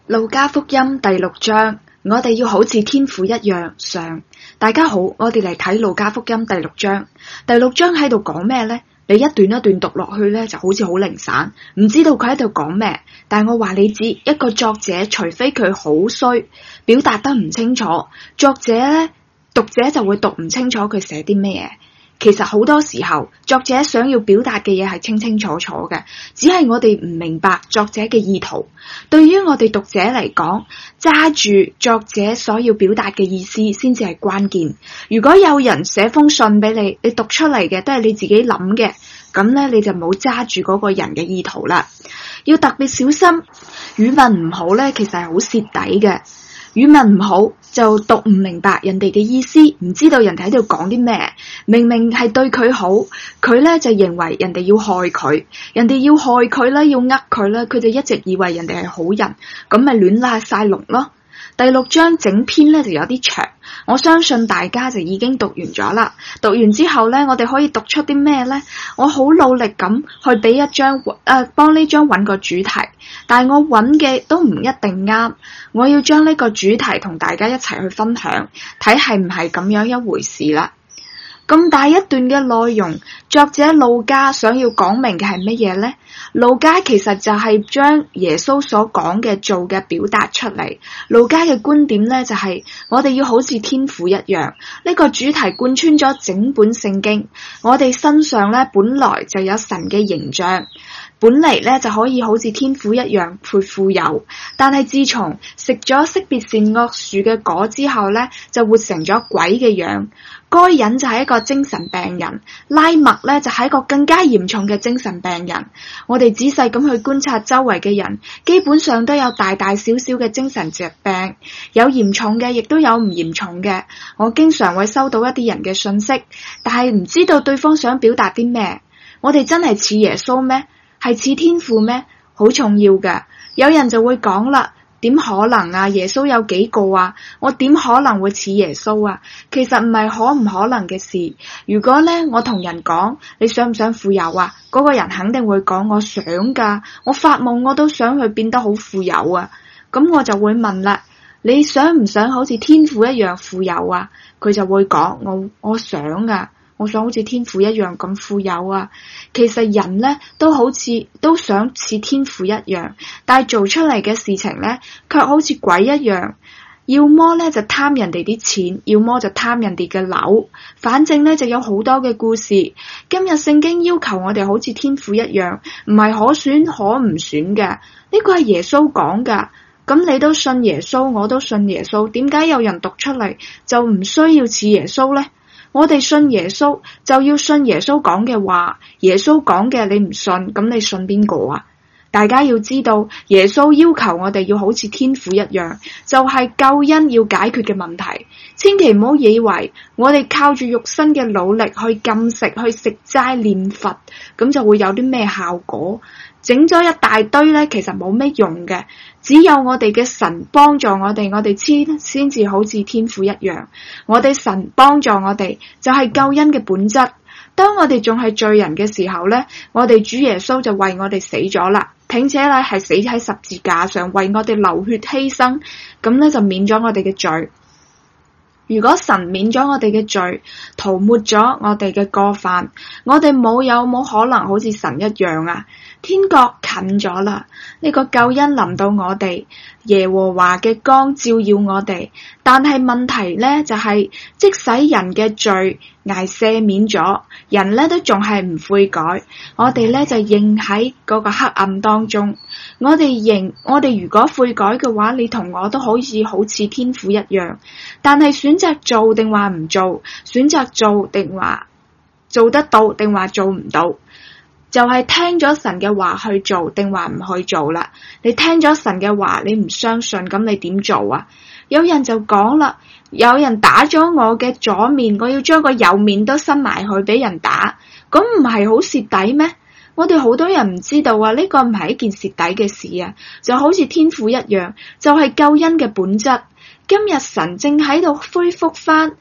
路加福音第6章，我哋要好似天父一樣上。大家好，我哋嚟睇路加福音第6章。第6章喺度講咩呢？你一段一段讀落去呢，就好似好零散，唔知道佢喺度講咩。但我話你知，一個作者除非佢好衰，表達得唔清楚，作者呢，讀者就會讀唔清楚佢寫啲咩嘢。其實好多時候，作者想要表達嘅嘢係清清楚楚嘅，只係我哋唔明白作者嘅意圖。對於我哋讀者嚟講，揸住作者所要表達嘅意思先至係關鍵。如果有人寫封信俾你，你讀出嚟嘅都係你自己諗嘅，咁呢你就冇揸住嗰個人嘅意圖啦。要特別小心，語文唔好呢，其實係好蝕底嘅。語文唔好就讀唔明白人哋嘅意思，唔知道人哋喺度講啲咩。明明係對佢好，佢呢就認為人哋要害佢，人哋要害佢啦，要呃佢啦，佢就一直以為人哋係好人，咁咪亂拉晒龍咯。第6章整篇呢就有啲長，我相信大家就已經讀完咗啦。讀完之後呢，我哋可以讀出啲咩呢？我好努力咁去俾一張幫呢張揾個主題，但係我揾嘅都唔一定啱。我要將呢個主題同大家一齊去分享，睇係唔係咁樣一回事啦。咁大一段嘅內容，作者路加想要講明嘅係乜嘢呢？路加其實就係將耶穌所講嘅做嘅表達出嚟。路加嘅觀點呢，就係我哋要好似天父一樣，呢個主題貫穿咗整本聖經。我哋身上呢，本來就有神嘅形象，本嚟呢就可以好似天父一樣配富有，但係自從食咗識別善惡樹嘅果之後呢，就活成咗鬼嘅樣。該隱就係一個精神病人，拉麥呢就係一個更加嚴重嘅精神病人。我哋仔細咁去觀察周圍嘅人，基本上都有大大小小嘅精神疾病，有嚴重嘅，亦都有唔嚴重嘅。我經常會收到一啲人嘅信息，但係唔知道對方想表達啲咩。我哋真係似耶穌咩？係似天父咩？好重要嘅。有人就會講啦，點可能啊？耶穌有幾個啊？我點可能會似耶穌啊？其實唔係可唔可能嘅事。如果呢，我同人講你想唔想富有啊？嗰個人肯定會講我想㗎，我發夢我都想去變得好富有啊。咁我就會問啦，你想唔想好似天父一樣富有啊？佢就會講我想㗎。我想好似天父一樣咁富有啊！其實人呢都想似天父一樣，但係做出嚟嘅事情呢，卻好似鬼一樣。要麼呢就貪人哋啲錢，要麼就貪人哋嘅樓，反正呢就有好多嘅故事。今日聖經要求我哋好似天父一樣，唔係可選可唔選嘅。呢個係耶穌講噶。咁你都信耶穌，我都信耶穌，點解有人讀出嚟就唔需要似耶穌呢？我哋信耶穌就要信耶穌講嘅話，耶穌講嘅你唔信，咁你信邊個啊？大家要知道，耶穌要求我哋要好似天父一樣，就係救恩要解決嘅問題。千祈唔好以為我哋靠住肉身嘅努力去禁食、去食齋念佛，咁就會有啲咩效果。整咗一大堆呢，其實冇咩用嘅。只有我哋嘅神幫助我哋先至好似天父一樣。我哋神幫助我哋，就係救恩嘅本質。當我哋仲係罪人嘅時候呢，我哋主耶穌就為我哋死咗啦，並且呢係死喺十字架上，為我哋流血犧牲，咁呢就免咗我哋嘅罪。如果神免咗我哋嘅罪，塗抹咗我哋嘅過犯，我哋有冇可能好似神一樣啊？天國近咗啦，呢個救恩臨到我哋，耶和華嘅光照耀我哋。但係問題呢就係，即使人嘅罪挨赦免咗，人呢都仲係唔悔改，我哋呢就認喺嗰個黑暗當中。我哋如果悔改嘅話，你同我都可以好似天父一樣。但係選擇做定話唔做，選擇做定話做得到定話做唔到，就係聽咗神嘅話去做定話唔去做啦。你聽咗神嘅話，你唔相信，咁你點做啊？有人就講啦，有人打咗我嘅左面，我要將個右面都伸埋去俾人打，咁唔係好蝕底咩？我哋好多人唔知道啊，呢個唔係一件蝕底嘅事啊，就好似天父一樣，就係救恩嘅本質。今日神正喺度恢復翻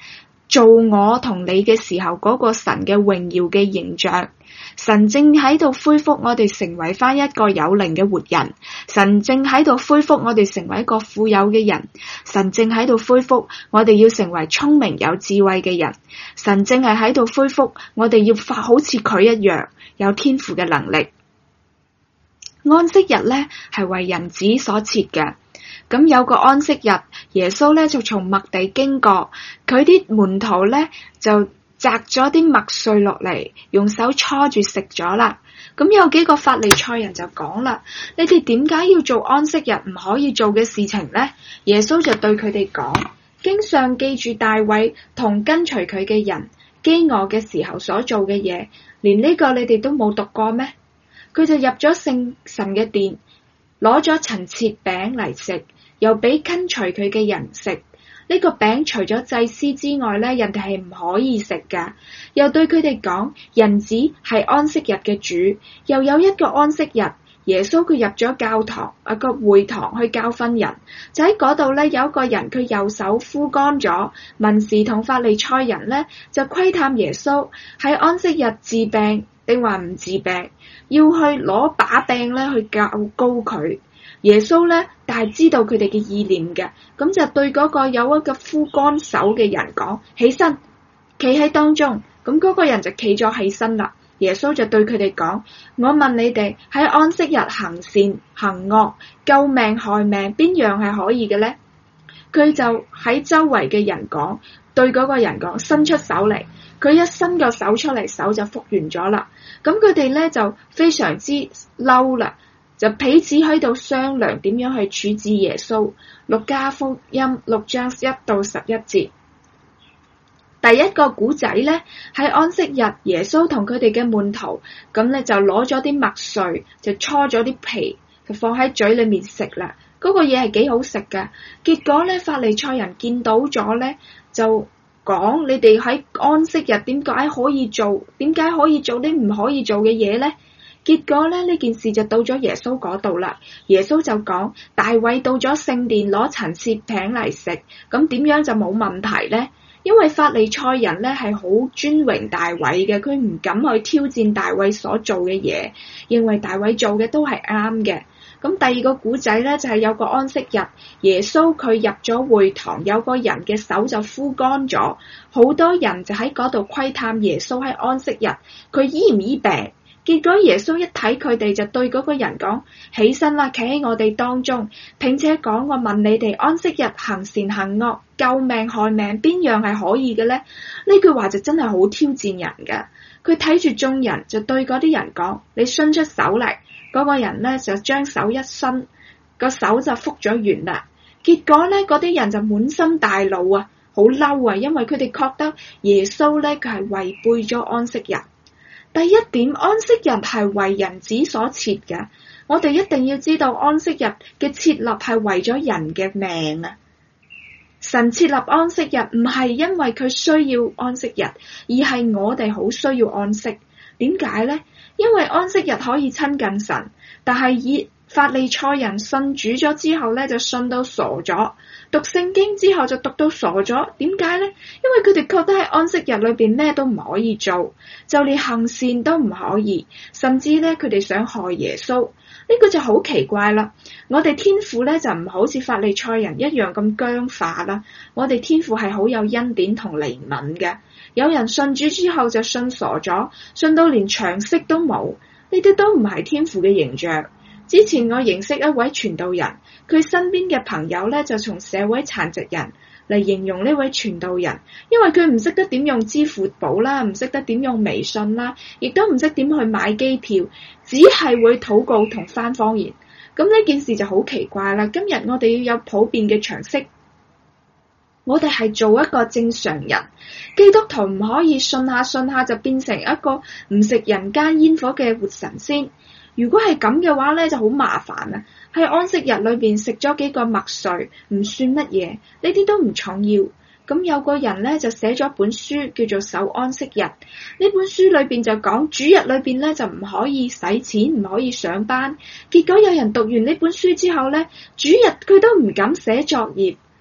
做我同你嘅時候嗰個神嘅榮耀嘅形象。神正喺度恢復我哋成為翻一個有靈嘅活人，神正喺度恢復我哋成為一個富有嘅人，神正喺度恢復我哋要成為聰明有智慧嘅人，神正係喺度恢復我哋要好似佢一樣有天賦嘅能力。安息日咧係為人子所設嘅，咁有個安息日，耶穌咧就從麥地經過，佢啲門徒咧就摘咗啲麥穗落嚟，用手搓住食咗啦。咁有幾個法利賽人就講啦：你哋點解要做安息日唔可以做嘅事情呢？耶穌就對佢哋講：經上記住大衛同跟隨佢嘅人飢餓嘅時候所做嘅嘢，連呢個你哋都冇讀過咩？佢就入咗聖神嘅殿，攞咗陳設餅嚟食，又俾跟隨佢嘅人食。呢個餅除咗祭司之外咧，人哋係唔可以食噶。又對佢哋講，人子係安息日嘅主。又有一個安息日，耶穌佢入咗教堂個會堂去教訓人，就喺嗰度咧有一個人佢右手枯乾咗，文士同法利賽人咧就窺探耶穌喺安息日治病定話唔治病，要去攞把柄咧去較高佢。耶穌咧，但係知道佢哋嘅意念嘅，咁就對嗰個有一個枯乾手嘅人講：起身，企喺當中。咁嗰個人就企咗起身啦。耶穌就對佢哋講：我問你哋喺安息日行善行惡、救命害命，邊樣係可以嘅咧？佢就喺周圍嘅人講，對嗰個人講：伸出手嚟。佢一伸個手出嚟，手就復原咗啦。咁佢哋咧就非常之嬲啦。就彼此喺度商量點樣去處置耶穌。路加福音6章1到11節。第一個古仔咧喺安息日，耶穌同佢哋嘅門徒咁咧就攞咗啲麥穗，就搓咗啲皮，就放喺嘴裏面食啦。嗰個嘢係幾好食噶。結果咧法利賽人見到咗咧，就講：你哋喺安息日點解可以做？點解可以做啲唔可以做嘅嘢咧？結果咧呢件事就到咗耶穌嗰度啦。耶穌就講：大衛到咗聖殿攞陳設餅嚟食，咁點樣就冇問題咧？因為法利賽人咧係好尊榮大衛嘅，佢唔敢去挑戰大衛所做嘅嘢，認為大衛做嘅都係啱嘅。咁第二個古仔咧就係有個安息日，耶穌佢入咗會堂，有個人嘅手就枯乾咗，好多人就喺嗰度窺探耶穌喺安息日佢醫唔醫病。結果耶穌一睇佢哋，就對嗰個人講：起身啦，企喺我哋當中，並且講：我問你哋安息日行善行惡、救命害命，邊樣係可以嘅咧？呢句話就真係好挑戰人㗎。佢睇住眾人，就對嗰啲人講：你伸出手嚟。嗰個人咧就將手一伸，個手就復咗原啦。結果咧嗰啲人就滿心大怒啊，好嬲啊，因為佢哋覺得耶穌咧佢係違背咗安息日。第一點，安息日係為人子所設嘅，我哋一定要知道安息日嘅設立係為咗人嘅命啊！神設立安息日唔係因為佢需要安息日，而係我哋好需要安息。點解呢？因為安息日可以親近神，但係以法利賽人信主咗之後咧，就信到傻咗，讀聖經之後就讀到傻咗。點解呢？因為佢哋覺得喺安息日裏邊咩都唔可以做，就連行善都唔可以，甚至咧佢哋想害耶穌。呢個就好奇怪啦。我哋天父咧就唔好似法利賽人一樣咁僵化啦。我哋天父係好有恩典同憐憫嘅。有人信主之後就信傻咗，信到連常識都冇，呢啲都唔係天父嘅形象。之前我認識一位傳道人，佢身邊嘅朋友咧就從社會殘疾人嚟形容呢位傳道人，因為佢唔識得點用支付寶啦，唔識得點用微信啦，亦都唔識點去買機票，只係會禱告同翻方言。咁呢件事就好奇怪啦。今日我哋要有普遍嘅常識，我哋係做一個正常人，基督徒唔可以信下就變成一個唔食人間煙火嘅活神仙。如果係咁嘅話咧，就好麻煩啊！喺安息日裏邊食咗幾個麥穗，唔算乜嘢，呢啲都唔重要。咁有個人咧就寫咗本書叫做《守安息日》，呢本書裏邊就講主日裏邊咧就唔可以使錢，唔可以上班。結果有人讀完呢本書之後咧，主日佢都唔敢寫作業。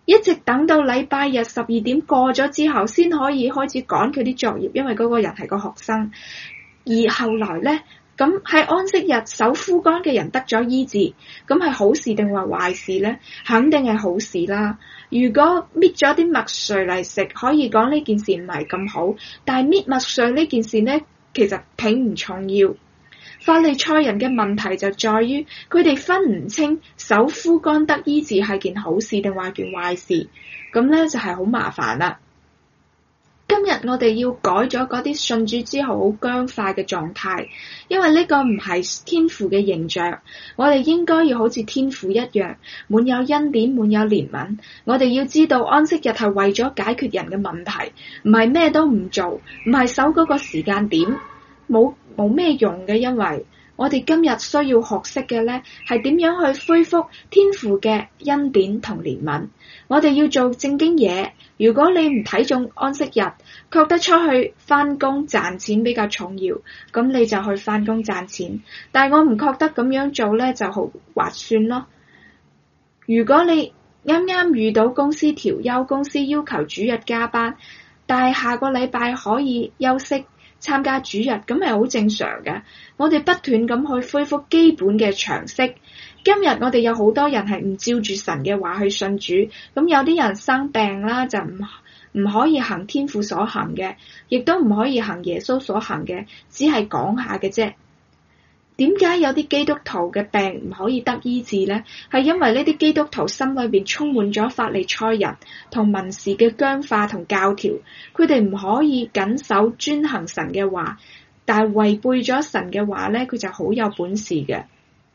一直等到禮拜日12點過咗之後，先可以開始趕佢啲作業，因為嗰個人係個學生。而後來呢，咁喺安息日手枯乾嘅人得咗醫治，咁係好事定話壞事呢？肯定係好事啦。如果搣咗啲麥穗嚟食，可以講呢件事唔係咁好，但係搣麥穗呢件事呢，其實並唔重要。法利賽人嘅問題就在於佢哋分唔清手枯乾得醫治係件好事定話件壞事，咁呢就係好麻煩啦。今日我哋要改咗嗰啲信主之後好僵化嘅狀態，因為呢個唔係天父嘅形象。我哋應該要好似天父一樣，滿有恩典，滿有憐憫。我哋要知道安息日係為咗解決人嘅問題，唔係咩都唔做，唔係守嗰個時間點，冇咩用嘅。因為我哋今日需要學識嘅呢，係點樣去恢復天父嘅恩典同憐憫。我哋要做正經嘢。如果你唔睇重安息日，覺得出去返工賺錢比較重要，咁你就去返工賺錢。但係我唔覺得咁樣做呢就好划算咯。如果你啱啱遇到公司調休，公司要求主日加班，但係下個禮拜可以休息參加主日，咁係好正常嘅。我哋不斷咁去恢復基本嘅常識。今日我哋有好多人係唔照住神嘅話去信主，咁有啲人生病啦，就唔可以行天父所行嘅，亦都唔可以行耶穌所行嘅，只係講下嘅啫。點解有啲基督徒嘅病唔可以得醫治呢？係因為呢啲基督徒心裏邊充滿咗法利賽人同文士嘅僵化同教條，佢哋唔可以謹守遵行神嘅話，但係違背咗神嘅話呢，佢就好有本事嘅。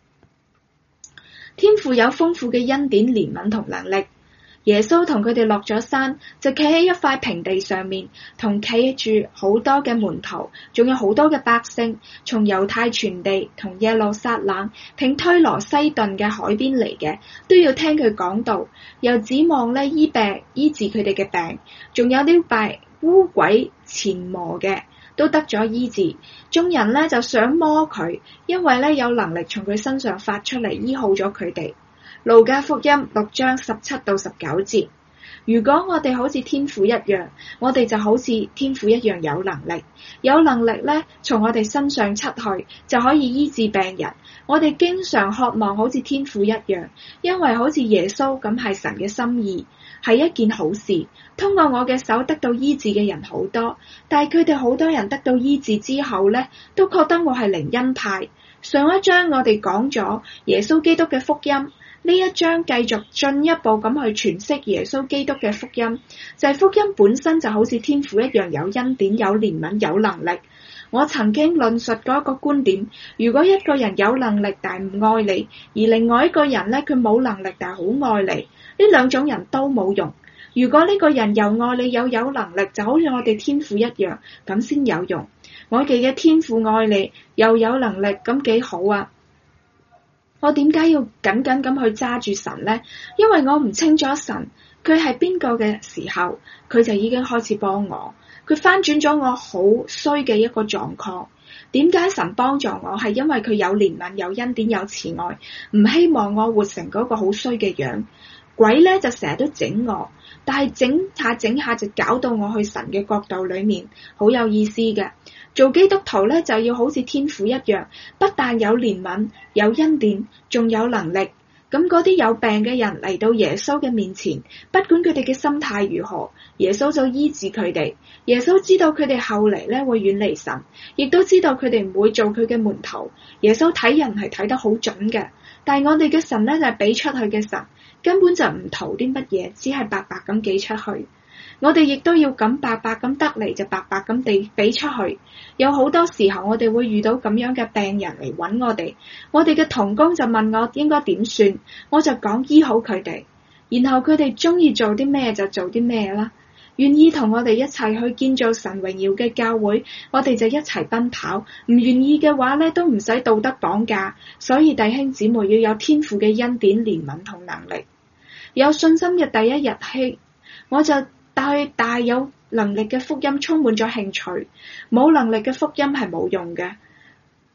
天父有豐富嘅恩典、憐憫同能力。耶穌同佢哋落咗山，就企喺一塊平地上面，同企住好多嘅門徒，仲有好多嘅百姓，從猶太全地同耶路撒冷、並推羅西頓嘅海邊嚟嘅，都要聽佢講道，又指望呢醫治佢哋嘅病，仲有啲拜污鬼纏磨嘅，都得咗醫治。眾人呢就想摸佢，因為呢有能力從佢身上發出嚟，醫好咗佢哋。路加福音6章17到19節。如果我哋好似天父一樣，我哋就好似天父一樣有能力。有能力呢從我哋身上出去，就可以醫治病人。我哋經常渴望好似天父一樣，因為好似耶穌咁係神嘅心意，係一件好事。通過我嘅手得到醫治嘅人好多，但係佢哋好多人得到醫治之後呢，都覺得我係靈恩派。上一章我哋講咗耶穌基督嘅福音，呢一章繼續進一步咁去詮釋耶穌基督嘅福音，就係福音本身就好似天父一樣有恩典、有憐憫、有能力。我曾經論述過一個觀點，如果一個人有能力但係唔愛你，而另外一個人呢，佢冇能力但係好愛你，呢兩種人都冇用。如果呢個人又愛你又有能力，就好似我哋天父一樣，咁先有用。我哋嘅天父愛你又有能力，咁幾好啊！我點解要緊緊咁去揸住神呢？因為我唔清楚神佢係邊個嘅時候，佢就已經開始幫我，佢翻轉咗我好衰嘅一個狀況。點解神幫助我？係因為佢有憐憫、有恩典、有慈愛，唔希望我活成嗰個好衰嘅樣。鬼咧就成日都整我，但係整下就搞到我去神嘅國度裏面，好有意思嘅。做基督徒咧就要好似天父一樣，不但有憐憫、有恩典，仲有能力。咁嗰啲有病嘅人嚟到耶穌嘅面前，不管佢哋嘅心態如何，耶穌就醫治佢哋。耶穌知道佢哋後嚟咧會遠離神，亦都知道佢哋唔會做佢嘅門徒。耶穌睇人係睇得好準嘅，但係我哋嘅神咧就係俾出去嘅神，根本就唔圖啲乜嘢，只係白白咁寄出去。我哋亦都要咁白白咁得嚟，就白白咁地俾出去。有好多時候我哋會遇到咁樣嘅病人嚟揾我哋嘅同工就問我應該點算，我就講醫好佢哋，然後佢哋中意做啲咩就做啲咩啦。願意同我哋一齊去建造神榮耀嘅教會，我哋就一齊奔跑。唔願意嘅話咧，都唔使道德綁架。所以弟兄姊妹要有天父嘅恩典、憐憫同能力。有信心嘅第一日起，我就對大有能力嘅福音充滿咗興趣。冇能力嘅福音係冇用嘅。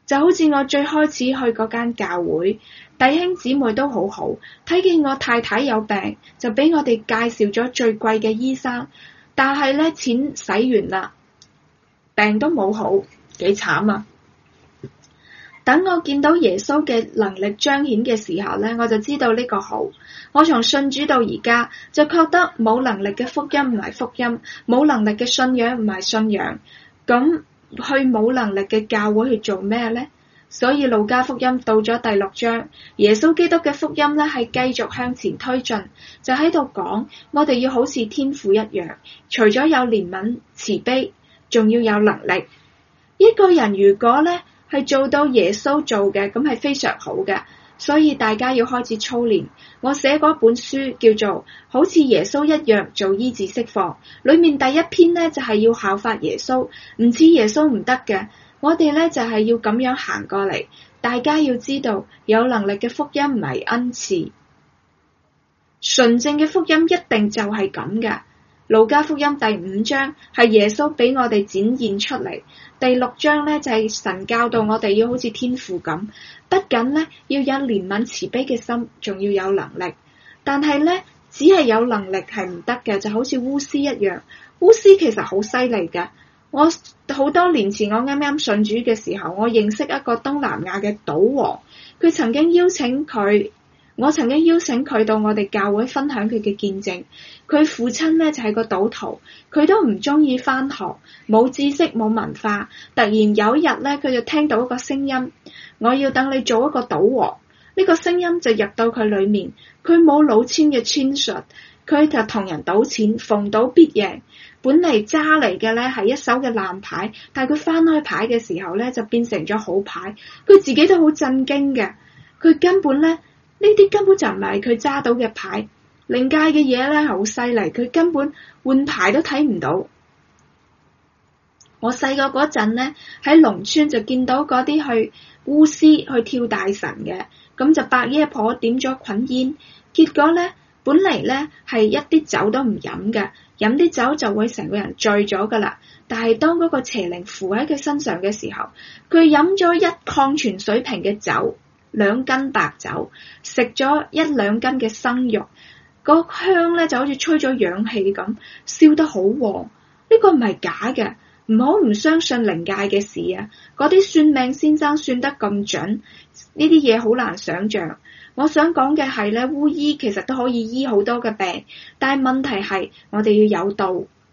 就好似我最開始去嗰間教會，弟兄姊妹都好好，睇見我太太有病，就俾我哋介紹咗最貴嘅醫生，但係咧錢使完啦，病都冇好，幾慘啊！等我見到耶穌嘅能力彰顯嘅時候咧，我就知道呢個好。我從信主到而家，就覺得冇能力嘅福音唔係福音，冇能力嘅信仰唔係信仰。咁去冇能力嘅教會去做咩呢？所以路加福音到咗第6章，耶穌基督嘅福音咧係繼續向前推進，就喺度講我哋要好似天父一樣，除咗有憐憫慈悲，仲要有能力。一個人如果咧係做到耶穌做嘅，咁係非常好嘅。所以大家要開始操練。我寫嗰本書叫做好似耶穌一樣做醫治釋放，裏面第一篇呢就係要效法耶穌，唔似耶穌唔得嘅，我哋呢就係要咁樣行過嚟。大家要知道，有能力嘅福音唔係恩賜，純正嘅福音一定就係咁嘅。路加福音第5章係耶穌俾我哋展現出嚟，第6章呢就係神教導我哋要好似天父咁，不僅呢要有憐憫慈悲嘅心，仲要有能力。但係呢，只係有能力係唔得嘅，就好似巫師一樣。巫師其實好犀利嘅。我好多年前我啱啱信主嘅時候，我認識一個東南亞嘅賭王，我曾經邀請佢到我哋教會分享佢嘅見證。佢父親呢就係個賭徒，佢都唔中意返學，冇知識冇文化。突然有一日呢，佢就聽到一個聲音，我要等你做一個賭王。呢個聲音就入到佢裏面，佢冇老千嘅千術，佢就同人賭錢，逢賭必贏。本嚟揸嚟嘅呢係一手嘅爛牌，但係佢翻開牌嘅時候呢，就變成咗好牌，佢自己都好震驚嘅。佢根本呢啲根本就唔係佢揸到嘅牌，靈界嘅嘢呢係好犀利，佢根本換牌都睇唔到。我細個嗰陣呢，喺農村就見到嗰啲去巫師去跳大神嘅，咁就伯爺婆點咗捆煙，結果呢，本嚟呢係一啲酒都唔飲嘅，飲啲酒就會成個人醉咗噶啦。但係當嗰個邪靈附喺佢身上嘅時候，佢飲咗1礦泉水瓶嘅酒，2斤白酒，食咗1-2斤嘅生肉，個香呢就好似吹咗氧氣咁，燒得好旺。呢個唔係假嘅。唔好唔相信靈界嘅事啊！嗰啲算命先生算得咁準，呢啲嘢好難想象。我想講嘅係咧，巫醫其實都可以醫好多嘅病，但係問題係我哋要有道。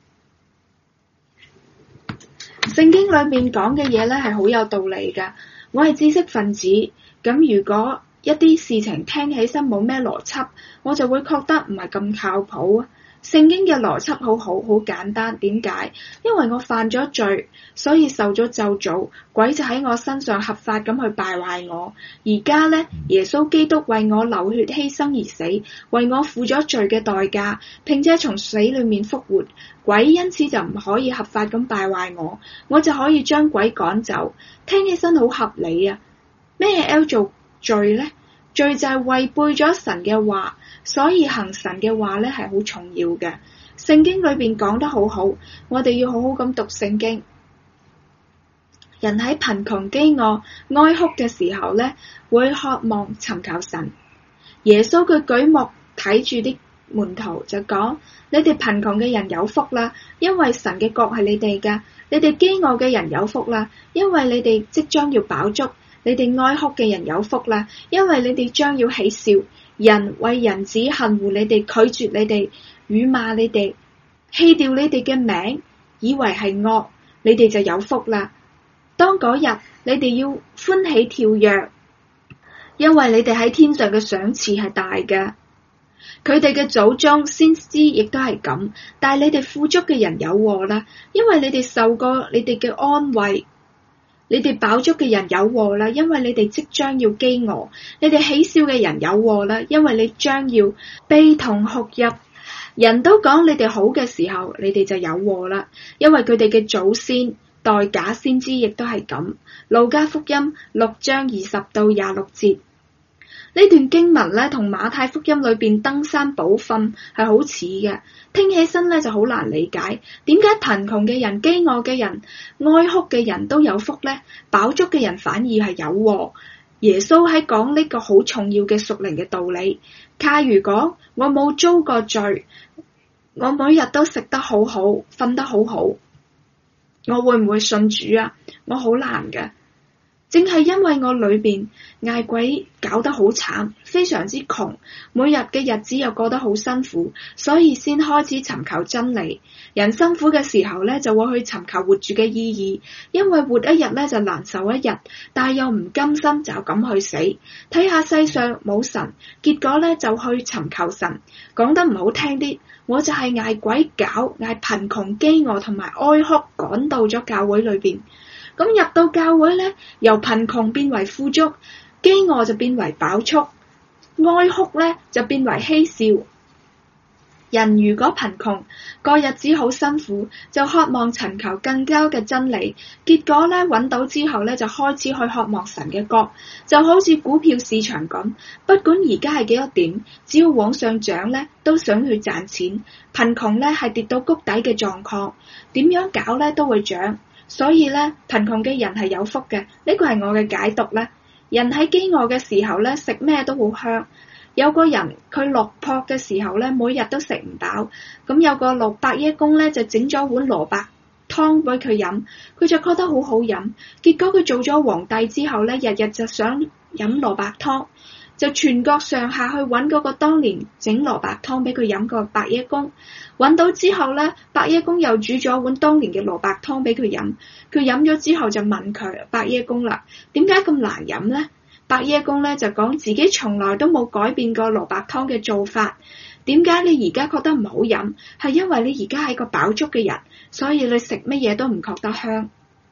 聖經裏面講嘅嘢咧係好有道理噶。我係知識分子，咁如果一啲事情聽起身冇咩邏輯，我就會覺得唔係咁靠譜啊。聖經嘅邏輯好簡單，點解？因為我犯咗罪，所以受咗咒詛，鬼就喺我身上合法咁去敗壞我。而家呢，耶穌基督為我流血犧牲而死，為我付咗罪嘅代價，並且從死裏面復活，鬼因此就唔可以合法咁敗壞我，我就可以將鬼趕走。聽起身好合理啊！咩叫做罪呢？罪就係違背咗神嘅話。所以行神嘅話咧係好重要嘅，聖經裏邊講得好好，我哋要好好咁讀聖經。人喺貧窮、飢餓、哀哭嘅時候咧，會渴望尋求神。耶穌佢舉目睇住啲門徒就講：你哋貧窮嘅人有福啦，因為神嘅國係你哋嘅；你哋飢餓嘅人有福啦，因為你哋即將要飽足；你哋哀哭嘅人有福啦，因為你哋將要喜笑。人為人子恨惡你哋，拒絕你哋，辱罵你哋，棄掉你哋嘅名，以為係惡，你哋就有福啦。當嗰日，你哋要歡喜跳躍，因為你哋喺天上嘅賞賜係大嘅。佢哋嘅祖宗先知亦都係咁，但係你哋富足嘅人有禍啦，因為你哋受過你哋嘅安慰。你哋飽足嘅人有禍啦，因為你哋即將要飢餓；你哋喜笑嘅人有禍啦，因為你將要悲痛哭泣。人都講你哋好嘅時候，你哋就有禍啦，因為佢哋嘅祖先代假先知亦都係咁。路加福音6章20到26節， 呢段經文咧同馬太福音裏邊登山寶訓係好似嘅，聽起身咧就好難理解，點解貧窮嘅人、飢餓嘅人、哀哭嘅人都有福呢？飽足嘅人反而係有禍。耶穌喺講呢個好重要嘅屬靈嘅道理。假如講我冇遭過罪，我每日都食得好好，瞓得好好，我會唔會信主啊？我好難嘅。正係因為我裏邊嗌鬼搞得好慘，非常之窮，每日嘅日子又過得好辛苦，所以先開始尋求真理。人辛苦嘅時候咧，就會去尋求活住嘅意義，因為活一日咧就難受一日，但係又唔甘心就咁去死。睇下世上冇神，結果咧就去尋求神。講得唔好聽啲，我就係嗌鬼搞、嗌貧窮、飢餓同埋哀哭趕到咗教會裏邊。咁入到教會咧，由貧窮變為富足，飢餓就變為飽足，哀哭咧就變為嬉笑。人如果貧窮，個日子好辛苦，就渴望尋求更加嘅真理，結果咧揾到之後咧就開始去渴望神嘅國，就好似股票市場咁，不管而家係幾多點，只要往上漲咧，都想去賺錢。貧窮咧係跌到谷底嘅狀況，點樣搞咧都會漲。所以咧，貧窮嘅人係有福嘅，呢個係我嘅解讀咧。人喺飢餓嘅時候咧，食咩都好香。有個人佢落魄嘅時候咧，每日都食唔飽。咁有個老伯爺公咧就整咗碗蘿蔔湯俾佢飲，佢就覺得好好飲。結果佢做咗皇帝之後咧，日日就想飲蘿蔔湯，就全國上下去揾嗰個當年整蘿蔔湯俾佢飲個伯爺公。揾到之後咧，伯爺公又煮咗碗當年嘅蘿蔔湯俾佢飲。佢飲咗之後就問佢伯爺公啦，點解咁難飲呢？伯爺公咧就講自己從來都冇改變過蘿蔔湯嘅做法。點解你而家覺得唔好飲？係因為你而家係個飽足嘅人，所以你食乜嘢都唔覺得香。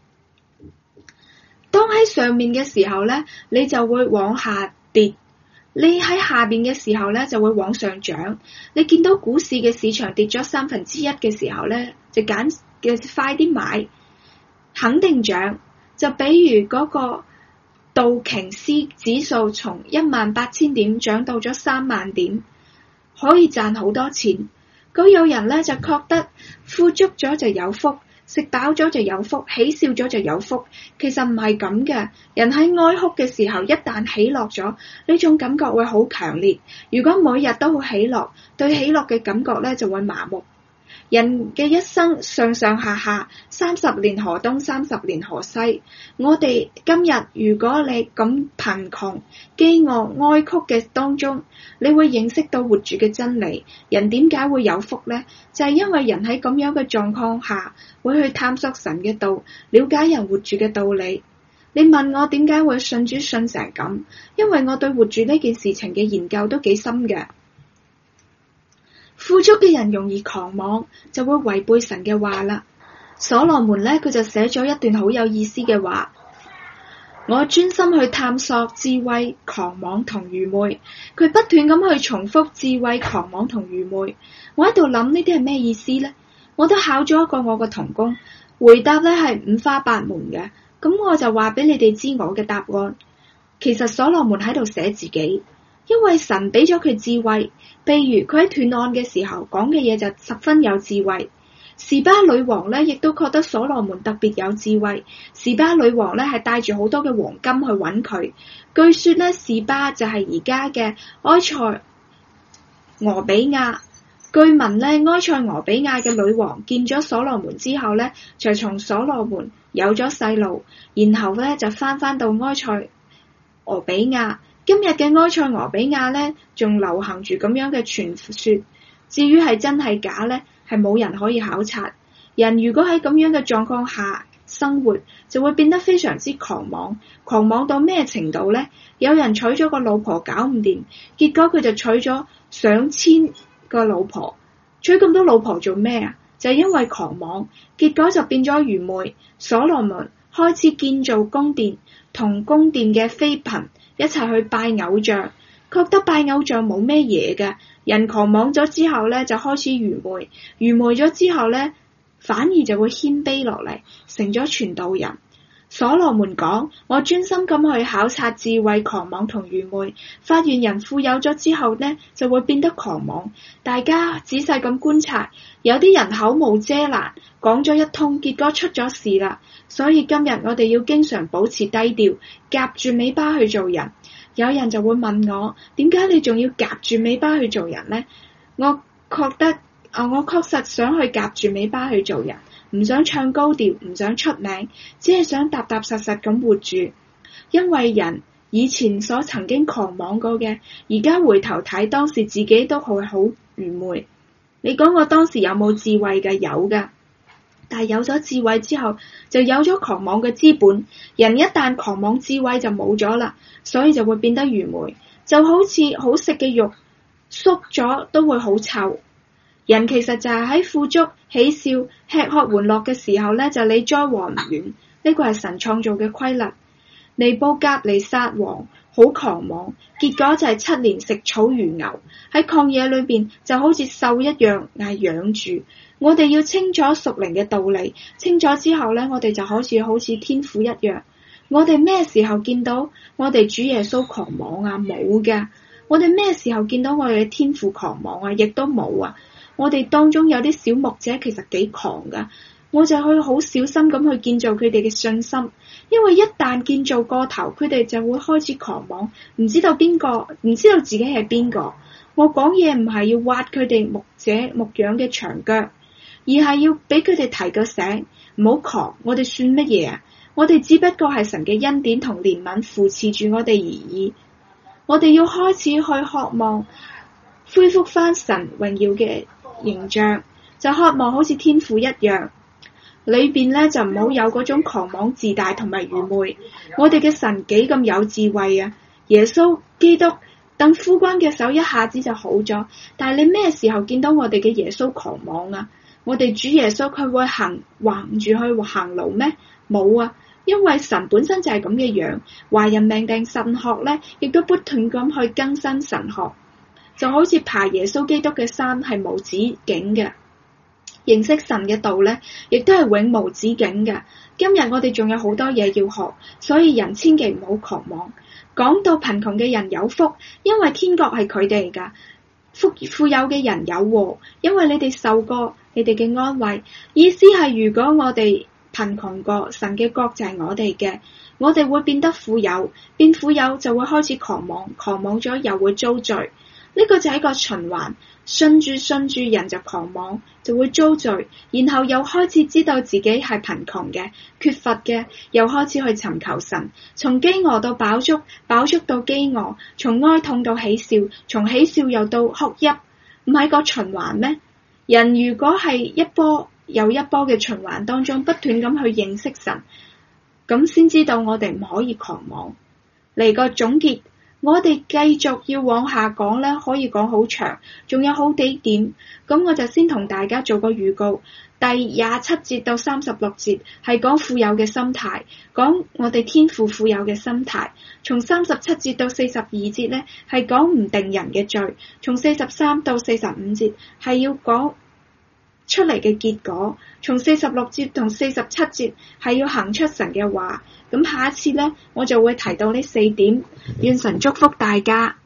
當喺上面嘅時候咧，你就會往下跌。你喺下邊嘅時候咧，就會往上漲。你見到股市嘅市場跌咗1/3嘅時候咧，就揀嘅快啲買，肯定漲。就比如嗰個道瓊斯指數從18000點漲到咗3萬點，可以賺好多錢。咁有人咧就覺得富足咗就有福，食飽咗就有福，喜笑咗就有福。其實唔係咁嘅。人喺哀哭嘅時候，一旦喜樂咗，呢種感覺會好強烈。如果每日都好喜樂，對喜樂嘅感覺咧就會麻木。人嘅一生上上下下，30年河東30年河西。我哋今日如果你咁貧窮、飢餓、哀曲嘅當中，你會認識到活住嘅真理。人點解會有福呢？就係因為人喺咁樣嘅狀況下，會去探索神嘅道，了解人活住嘅道理。你問我點解會信主信成咁？因為我對活住呢件事情嘅研究都幾深嘅。富足嘅人容易狂妄，就會違背神嘅話啦。所羅門咧，佢就寫咗一段好有意思嘅話：我專心去探索智慧、狂妄同愚昧。佢不斷咁去重複智慧、狂妄同愚昧。我喺度諗呢啲係咩意思呢？我都考咗一個我嘅同工，回答咧係五花八門嘅。咁我就話俾你哋知我嘅答案。其實所羅門喺度寫自己。因為神俾咗佢智慧，譬如佢喺斷案嘅時候講嘅嘢就十分有智慧。示巴女王咧亦都覺得所羅門特別有智慧。示巴女王咧係帶住好多嘅黃金去揾佢。據說咧示巴就係而家嘅埃塞俄比亞。據聞咧埃塞俄比亞嘅女王見咗所羅門之後咧，就從所羅門有咗細路，然後咧就翻到埃塞俄比亞。今日嘅埃塞俄比亞咧，仲流行住咁樣嘅傳說。至於係真係假咧，係冇人可以考察。人如果喺咁樣嘅狀況下生活，就會變得非常之狂妄。狂妄到咩程度咧？有人娶咗個老婆搞唔掂，結果佢就娶咗上千個老婆。娶咁多老婆做咩啊？就係因為狂妄，結果就變咗愚昧。所羅門開始建造宮殿，同宮殿嘅妃嬪一齊去拜偶像，覺得拜偶像冇咩嘢嘅。人狂妄咗之後咧，就開始愚昧。愚昧咗之後咧，反而就會謙卑落嚟，成咗傳道人。 所羅門講：我專心咁去考察智慧、狂妄同愚昧，發現人富有咗之後呢，就會變得狂妄。大家仔細咁觀察，有啲人口無遮攔，講咗一通，結果出咗事啦。所以今日我哋要經常保持低調，夾住尾巴去做人。有人就會問我：點解你仲要夾住尾巴去做人呢？我確實想去夾住尾巴去做人。唔想唱高調，唔想出名，只係想踏踏實實咁活住。因為人以前所曾經狂妄過嘅，而家回頭睇，當時自己都係好愚昧。你講我當時有冇智慧嘅？有㗎，但係有咗智慧之後，就有咗狂妄嘅資本。人一旦狂妄，智慧就冇咗啦，所以就會變得愚昧。就好似好食嘅肉，縮咗都會好臭。人其實就係喺富足、喜笑、吃喝玩樂嘅時候呢，就離災禍唔遠。呢個係神創造嘅規律。尼布甲尼撒王好狂妄，結果就係7年食草如牛，喺曠野裏邊就好似獸一樣係養住。我哋要清楚屬靈嘅道理，清楚之後呢，我哋就好似天父一樣。我哋咩時候見到我哋主耶穌狂妄啊？冇㗎。我哋咩時候見到我哋嘅天父狂妄啊？亦都冇啊。我哋當中有啲小牧者其實幾狂㗎，我就去好小心咁去建造佢哋嘅信心，因為一旦建造過頭，佢哋就會開始狂妄，唔知道自己係邊個。我講嘢唔係要挖佢哋牧養嘅牆腳，而係要俾佢哋提個醒，唔好狂。我哋算乜嘢啊？我哋只不過係神嘅恩典同憐憫扶持住我哋而已。我哋要開始去渴望恢復翻神榮耀嘅形象，就渴望好似天父一樣，裏邊咧就唔好有嗰種狂妄自大同埋愚昧。我哋嘅神幾咁有智慧啊！耶穌基督等枯乾嘅手一下子就好咗，但係你咩時候見到我哋嘅耶穌狂妄啊？我哋主耶穌佢會橫住去行路咩？冇啊！因為神本身就係咁嘅樣，華人命定神學咧，亦都不斷咁去更新神學。就好似爬耶穌基督嘅山係無止境嘅，認識神嘅道咧，亦都係永無止境嘅。今日我哋仲有好多嘢要學，所以人千祈唔好狂妄。講到貧窮嘅人有福，因為天國係佢哋噶；富有嘅人有禍，因為你哋受過你哋嘅安慰。意思係如果我哋貧窮過，神嘅國就係我哋嘅，我哋會變得富有，變富有就會開始狂妄，狂妄咗又會遭罪。呢個就係一個循環，信住人就狂妄，就會遭罪，然後又開始知道自己係貧窮嘅、缺乏嘅，又開始去尋求神，從飢餓到飽足，飽足到飢餓，從哀痛到喜笑，從喜笑又到哭泣，唔係個循環咩？人如果係一波又一波嘅循環當中不斷咁去認識神，咁先知道我哋唔可以狂妄。嚟個總結。我哋繼續要往下講咧，可以講好長，仲有好幾點，咁我就先同大家做個預告。第27節到36節係講富有嘅心態，講我哋天父富有嘅心態。從37節到42節咧係講唔定人嘅罪，從43到45節係要講出嚟嘅結果，從46節同47節係要行出神嘅話。咁下一次呢，我就會提到呢4點，願神祝福大家。